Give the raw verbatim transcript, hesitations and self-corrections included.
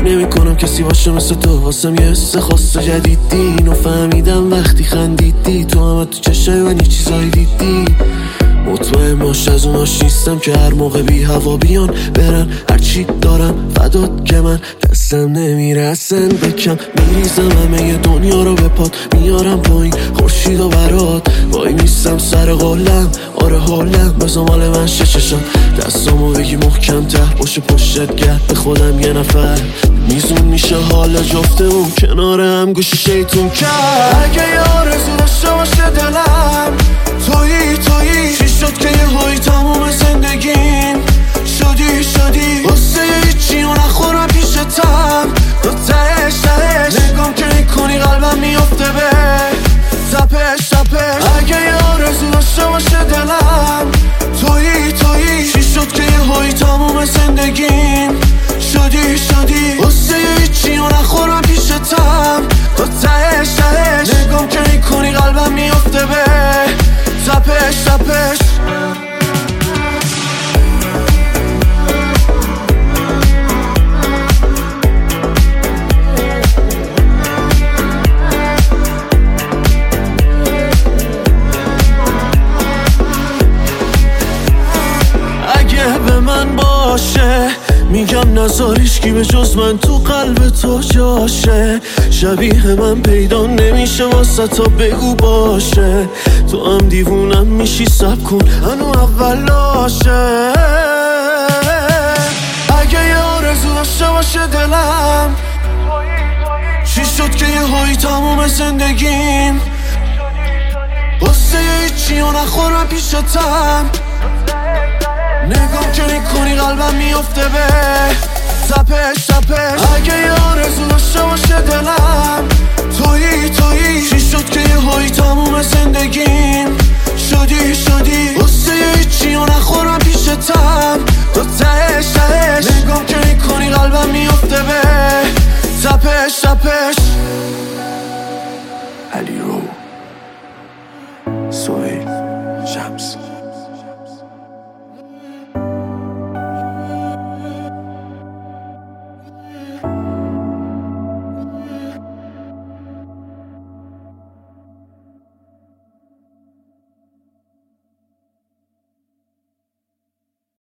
نمی کنم کسی باشه مثل تو، واسم یه حس خاص جدیدی. اینو فهمیدم وقتی خندیدی، تو هم تو چشای من یه چیزایی دیدی. مطمئن باش از اوناش نیستم که هر موقع بی هوا بیان برن. هرچی دارم فدات که من دستم نمیرسن بکم. میریزم همه دنیا رو به پات، میارم پایین خورشید و برات. وای میستم سر قولم، آره حولم بزا مال من شششم. دستامو بگی محکم ته باشه پشتت گرد به خودم یه نفر. میزون میشه حال جفتمون کنار هم گوش شیطون کرد. اگه یه آرزو داشته باشه دلم تویی تویی، چی شد که یه هایی تموم زندگیم شدی شدی. واسه هیچی و نخورم پیشتم تو تهش تهش. نگام که میکنی قلبم میافته به تپش تپش. اگه یه آرزو داشته باشه دلم تویی تویی، چی شد که یه هایی تموم زندگیم شدی شدی. واسه هیچی و نخورم پیشتم تو تهش تهش. نگام که میکنی قلبم میافته به تپش تپش. اگه به من باشه میگم نذاریش کی به جز من تو قلب تو جاشه. شبیه من پیدا نمیشه واسه تا بگو باشه. تو هم دیوونم میشی سب کن هنو اولاشه. اگه یه آرزو داشته باشه دلم چی شد که یه هایی تموم زندگیم واسه هیچی و نخورم پیشتم. نگام که میکنی قلبم میافته به تپش تپش. اگه یه آرزو داشته باشه دلم تویی تویی، چی شد که یه هایی تموم زندگیم شدی شدی. واسه هیچی و نخورم پیشتم تو تهش تهش. نگام که میکنی قلبم میافته به تپش تپش.